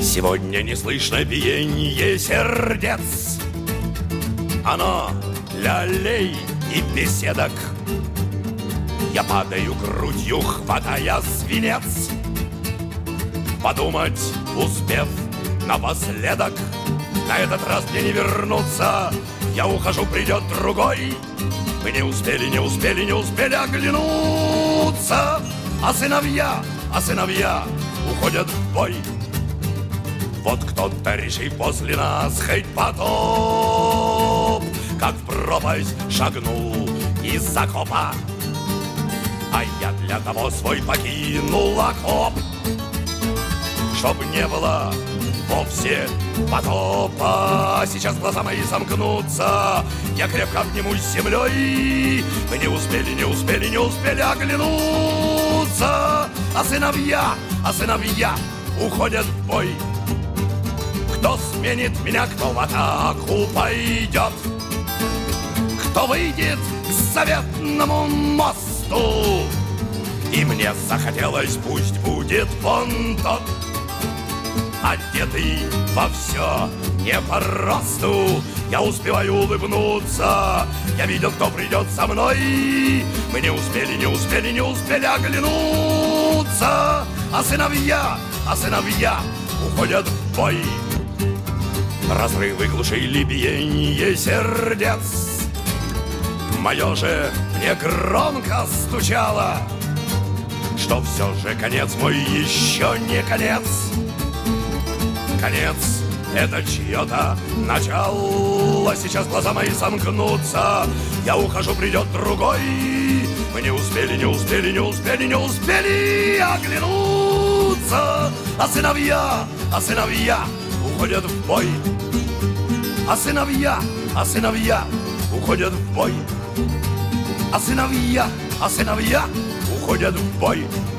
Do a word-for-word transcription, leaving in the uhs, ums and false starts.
Сегодня не слышно биение сердец. Оно для аллей и беседок. Я падаю грудью, хватая свинец. Подумать, успев напоследок, на этот раз мне не вернуться. Я ухожу, придет другой. Мы не успели, не успели, не успели оглянуться. А сыновья, а сыновья уходят в бой. Вот кто-то решил после нас хоть потоп, как в пропасть шагнул из окопа. А я для того свой покинул окоп, чтоб не было вовсе потопа. Сейчас глаза мои замкнутся, я крепко обнимусь с землей. Мы не успели, не успели, не успели оглянуться. А сыновья, а сыновья уходят в бой. Кто сменит меня, кто в атаку пойдет, кто выйдет к заветному мосту. И мне захотелось, пусть будет вон тот, одетый во все не по росту. Я успеваю улыбнуться, я видел, кто придет со мной. Мы не успели, не успели, не успели оглянуться. А сыновья, а сыновья уходят в бой. Разрывы глушили биение сердец. Мое же мне громко стучало, что все же конец мой еще не конец. Конец — это чье-то начало. Сейчас глаза мои сомкнутся, я ухожу, придет другой. Мы не успели, не успели, не успели, не успели оглянуться. А сыновья, а сыновья уходят в бой. А сыновья, а сыновья уходят в бой. А сыновья, а сыновья уходят в бой.